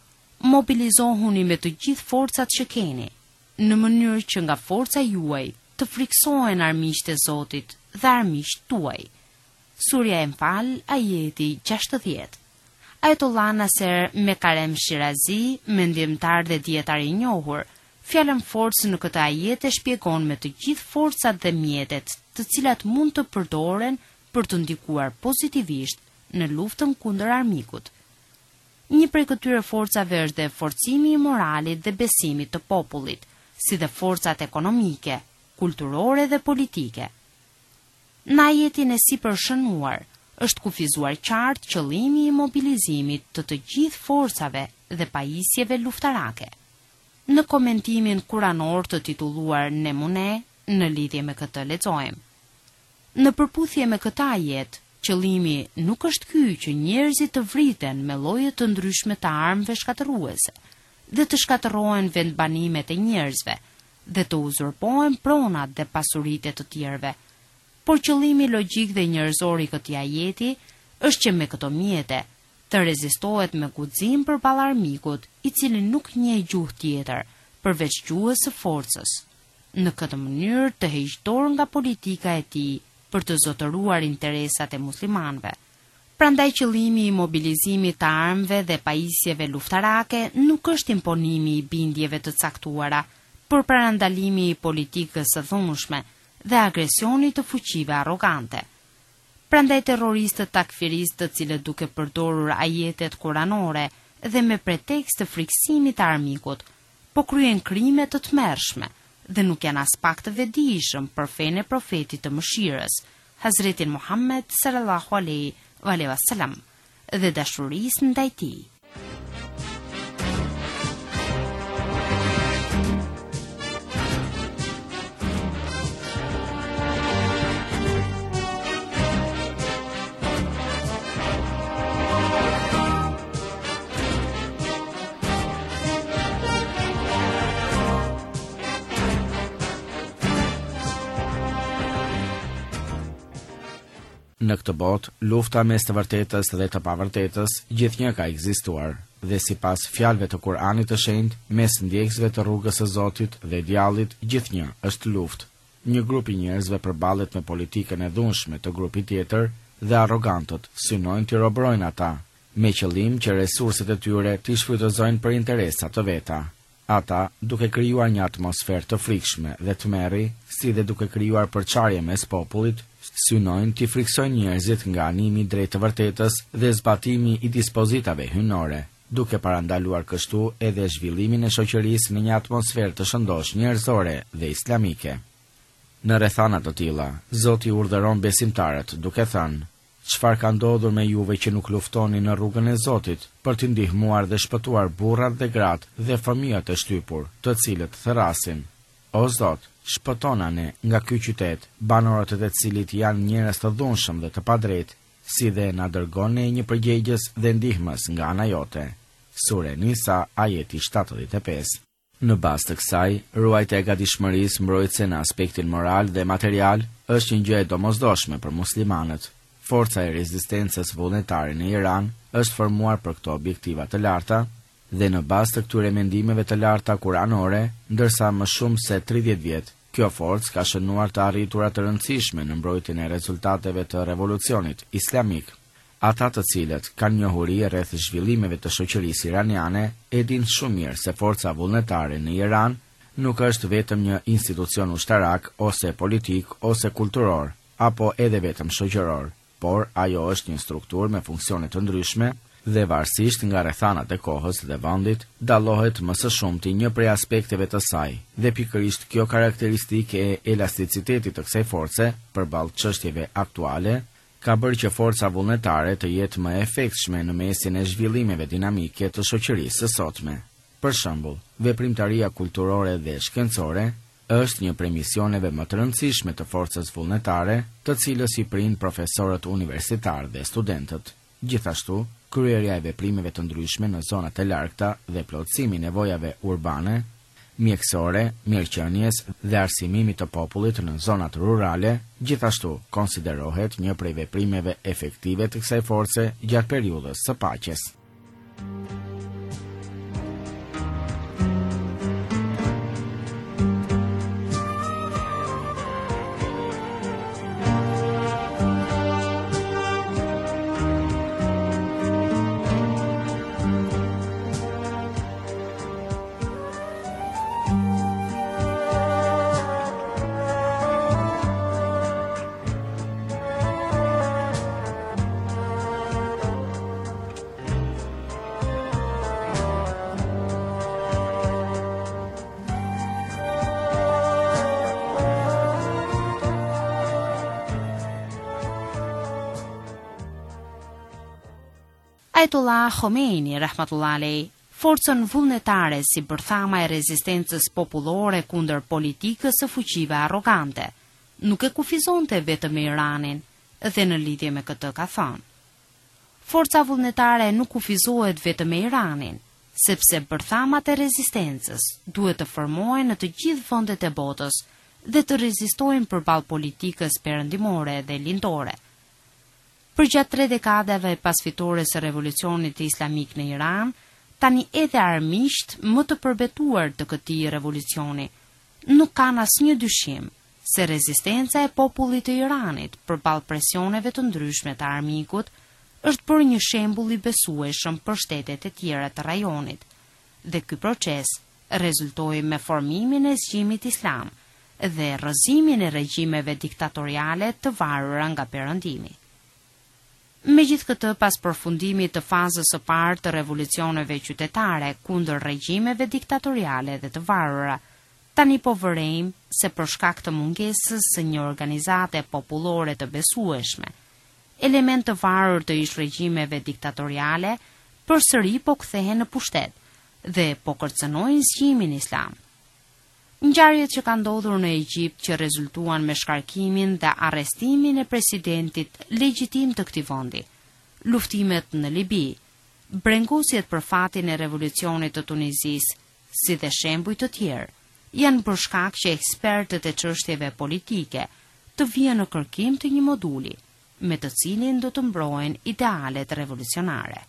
mobilizohuni me të gjithë forcat që keni, në mënyrë që nga forca juaj të friksohen armiqtë e Zotit dhe armiqtë tuaj. Surja Enfal, ajeti 60. Ajetullah Nasser Mekarem Shirazi, mendimtar dhe dietar i njohur, fjalën forcë në këtë ajet e shpjegon me të gjithë forcat dhe mjetet të cilat mund të përdoren për të ndikuar pozitivisht në luftën kundër armikut. Një prej këtyre forcave është dhe forcimi i moralit dhe besimit të popullit, si dhe forcat ekonomike, kulturore dhe politike. Në ajetin e sipërshënuar është kufizuar qartë qëllimi i mobilizimit të gjithë forcave dhe pajisjeve luftarake. Në komentimin kuranor të titulluar Nemune, në lidhje me këtë lexojmë: në përputhje me këtë ajet, qëllimi nuk është ky që njerëzit të vriten me lloje të ndryshme të armëve shkatërruese dhe të shkatërrohen vendbanimet e njerëzve dhe të uzurpohen pronat dhe pasuritë e të tjerëve. Por qëllimi logjik dhe njerëzor i këtij ajeti është që me këto mjete të rezistohet me guxim përballë armikut, i cili nuk njeh gjuhë tjetër përveç gjuhës së forcës. Në këtë mënyrë të heqë dorë nga politika e tij për të zotëruar interesat e muslimanëve. Prandaj qëllimi i mobilizimit të armëve dhe pajisjeve luftarake nuk është imponimi i bindjeve të caktuara, por parandalimi i politikës së dhunshme dhe agresionit të fuqive arrogante. Prandaj terroristët takfiristë, të cilët duke përdorur ajetet kuranore dhe me pretekst të friksimit të armikut, po kryen krime të tmerrshme dhe nuk janë as pak të vetëdijshëm për fenë e profetit të mëshirës, Hazretin Muhammed sallallahu alaihi wasallam, dhe dashurisë ndaj tij. Në këtë botë, lufta mes të vërtetës dhe të pavërtetës gjithnjë ka ekzistuar, dhe sipas fjalëve të Kuranit të shenjtë, mes ndjekësve të rrugës së Zotit dhe djallit gjithnjë është luftë. Një grup i njerëzve përballet me politikën e dhunshme të grupit tjetër dhe arrogantët synojnë të robrojnë ata, me qëllim që resurset e tyre t'i shfrytëzojnë për interesa të veta. Ata, duke krijuar një atmosferë të frikshme dhe tmerri, si dhe duke krijuar përçarje mes popullit, synojnë t'i friksojnë njerëzit nga animi drejt të vërtetës dhe zbatimi i dispozitave hyjnore, duke parandaluar kështu edhe zhvillimin e shoqërisë në një atmosferë të shëndosh njerëzore dhe islamike. Në rrethana të tilla, Zoti urdhëron besimtarët duke thënë: çfarë ka ndodhur me juve që nuk luftoni në rrugën e Zotit për t'i ndihmuar dhe shpëtuar burrat dhe gratë dhe fëmijët e shtypur, të cilët therasin: O Zot, shpëtona ne nga ky qytet, banorët e të cilit janë njerëz të dhunshëm dhe të padrejtë, si dhe na dërgon ne një përgjegjës dhe ndihmës nga ana jote. Sure Nisa, ajeti 75. Në bazë të kësaj, ruajtja e gatishmërisë mbrojtëse në aspektin moral dhe material është një gjë e domosdoshme për muslimanët. Forca e rezistencës vullnetare në Iran është formuar për këto objektiva të larta dhe në bazë të këtyre mendimeve të larta kuranore, ndërsa më shumë se 30 vjet, kjo forcë ka shënuar të arritura të rëndësishme në mbrojtjen e rezultateve të revolucionit islamik. Ata të cilët kanë njohuri rreth zhvillimeve të shoqërisë iraniane e dinë shumë mirë se forca vullnetare në Iran nuk është vetëm një institucion ushtarak ose politik ose kulturor, apo edhe vetëm shoqëror, por ajo është një strukturë me funksione të ndryshme dhe varësisht nga rrethanat e kohës dhe vendit, dallohet më së shumti një prej aspekteve të saj, dhe pikërisht kjo karakteristikë e elasticitetit të kësaj force përballë çështjeve aktuale ka bërë që forca vullnetare të jetë më efektshme në mesin e zhvillimeve dinamike të shoqërisë së sotme. Për shembull, veprimtaria kulturore dhe shkencore është një prej misioneve më të rëndësishme të forcës vullnetare, të cilës i prind profesorët universitar dhe studentët. Gjithashtu, kryerja e veprimeve të ndryshme në zonat e largta dhe plotësimi i nevojave urbane, mjekësore, mirëqenies dhe arsimimit të popullit në zonat rurale, gjithashtu konsiderohet një prej veprimeve efektive të kësaj force gjatë periudhës së paqes. Ajatollah Khomeini, rahmatullahi alej, forcën vullnetare si bërthama e rezistencës popullore kundër politikës së fuqive arrogante. Nuk e kufizonte vetëm Iranin, dhe në lidhje me këtë ka thënë: forca vullnetare nuk kufizohet vetëm me Iranin, sepse bërthamat e rezistencës duhet të formohen në të gjithë vendet e botës dhe të rezistojnë përballë politikës perëndimore dhe lindore. Përgjatë 3 dekadave pas fitores së revolucionit islamik në Iran, tani edhe armiqt më të përbetuar të këtij revolucioni nuk kanë asnjë dyshim se rezistenca e popullit të Iranit përballë presioneve të ndryshme të armikut është bërë një shembull i besueshëm për shtetet e tjera të rajonit, dhe ky proces rezultoi me formimin e zgjimit islam dhe rrëzimin e regjimeve diktatoriale të varura nga perëndimi. Megjithatë, pas përfundimit të fazës së parë të revolucioneve qytetare kundër regjimeve diktatoriale dhe të varura, tani po vërejmë se për shkak të mungesës së një organizate popullore të besueshme, element të varur të ish regjimeve diktatoriale përsëri po kthehen në pushtet dhe po kërcënojnë zgjimin islam. Ngjarjet që kanë ndodhur në Egjipt që rezultuan me shkarkimin dhe arrestimin e presidentit legjitim të këtij vendi, luftimet në Libi, brengosjet për fatin e revolucionit të Tunizisë, si dhe shembuj të tjerë, janë për shkak që ekspertët e çështjeve politike të vijnë në kërkim të një moduli, me të cilin do të mbrohen idealet revolucionare.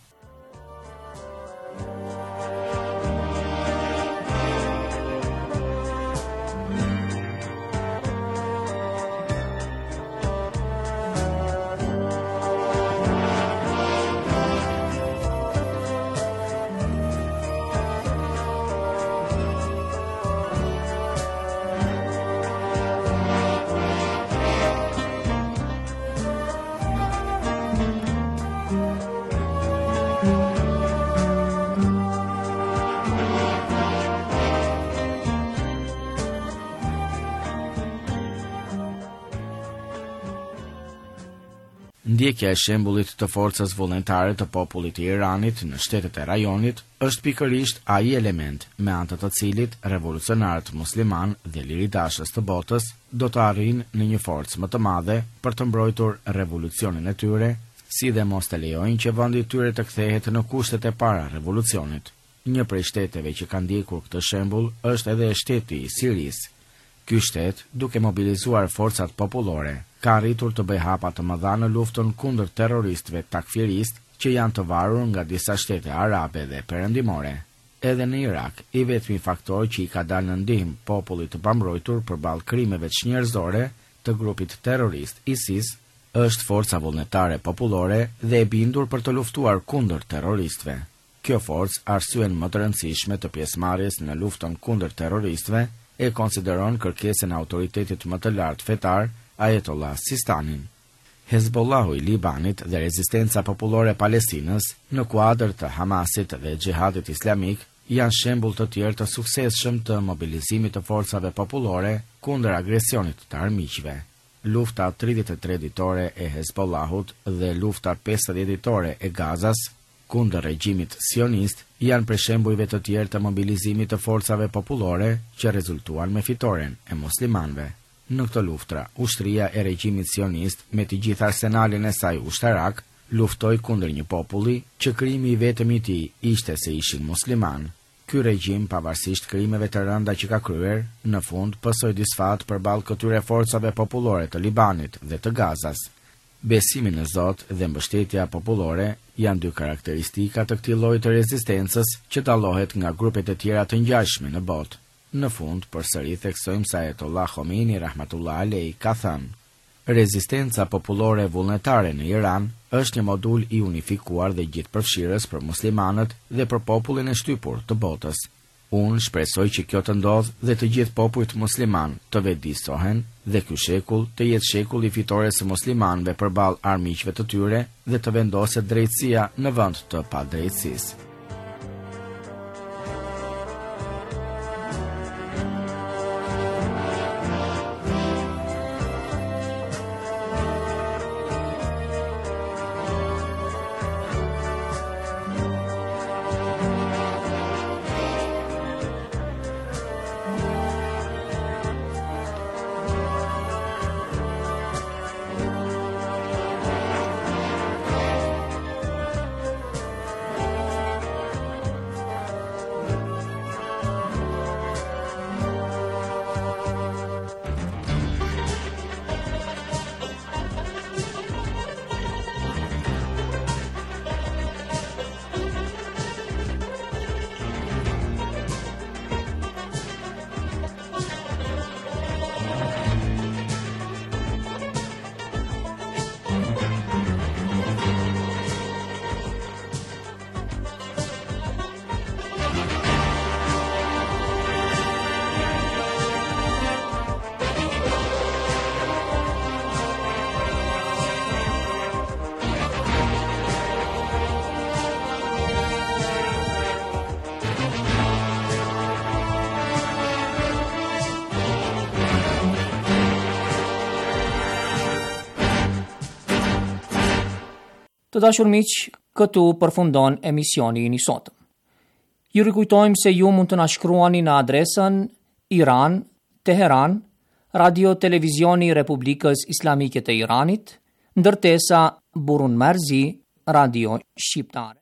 Ndjekja e shembullit të forcës vullnetare të popullit të Iranit në shtetet e rajonit është pikërisht ai element me anë të cilit revolucionarët musliman dhe liridashës të botës do të arrijnë në një forcë më të madhe për të mbrojtur revolucionin e tyre, si dhe mos të lejojnë që vendi i tyre të kthehet në kushtet e para revolucionit. Një prej shteteve që kanë ndjekur këtë shembull është edhe shteti i Sirisë. Ky shtet, duke mobilizuar forcat popullore, ka arritur të bëjë hapa të mëdha në luftën kundër terroristëve takfirist që janë të varur nga disa shtete arabe dhe perëndimore. Edhe në Irak, i vetmi faktor që i ka dalë në ndihmë popullit të pambrojtur përballë krimeve njerëzore të grupit terrorist ISIS është forca vullnetare popullore dhe e bindur për të luftuar kundër terroristëve. Kjo forcë, arsyen më të rëndësishme të pjesëmarrjes në luftën kundër terroristëve, e konsideron kërkesën e autoritetit më të lartë fetar, Ajatollah Sistanin. Hezbollahu i Libanit dhe rezistenca popullore e Palestinës në kuadër të Hamasit dhe Xhihadit Islamik janë shembull të tjerë të suksesshëm të mobilizimit të forcave popullore kundër agresionit të armiqve. Lufta 33 ditore e Hezbollahut dhe lufta 50 ditore e Gazas kundër regjimit sionist janë për shembujve të tjerë të mobilizimit të forcave popullore që rezultuan me fitoren e muslimanëve. Në këtë luftra, ushtria e regjimit sionist me të gjithë arsenalin e saj ushtarak luftoi kundër një populli që krimi i vetëm i tij ishte se ishin musliman. Ky regjim, pavarësisht krimeve të rënda që ka kryer, në fund pësoi disfat përballë këtyre forcave popullore të Libanit dhe të Gazas. Besimi në Zot dhe mbështetja popullore janë dy karakteristika të këtij lloji të rezistencës që dallohet nga grupet e tjera të ngjashme në botë. Në fund, përsëri theksojmë se Ajatollah Khomeini rahmatullah alej ka thënë: rezistenca popullore vullnetare në Iran është një modul i unifikuar dhe gjithëpërfshirës për muslimanët dhe për popullin e shtypur të botës. Unë shpresoj që kjo të ndodhë dhe të gjithë popujt musliman të vedisohen dhe ky shekull të jetë shekull i fitores së muslimanëve përballë armiqve të tyre dhe të vendoset drejtësia në vend të padrejtësisë. Të dashur miq, këtu përfundon emisioni i sotëm. Ju rikujtojmë se ju mund të na shkruani në adresën Iran, Teheran, Radio Televizioni Republikës Islamike të Iranit, ndërtesa Burun Marzi, Radio Shqiptare.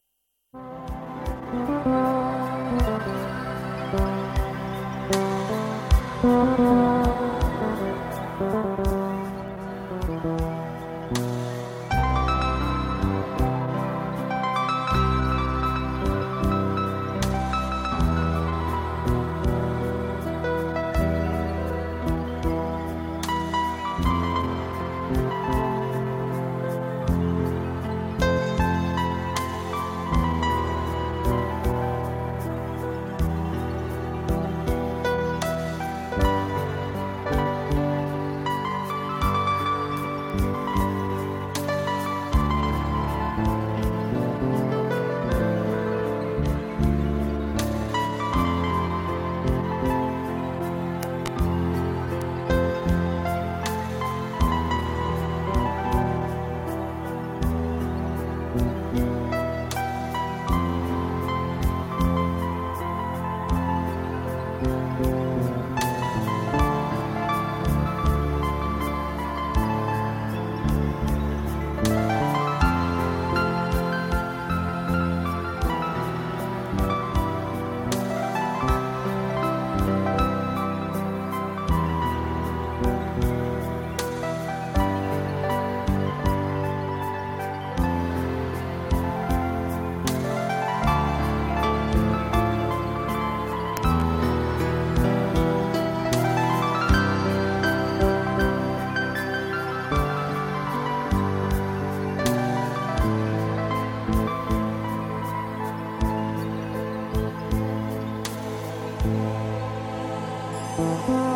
Thank you.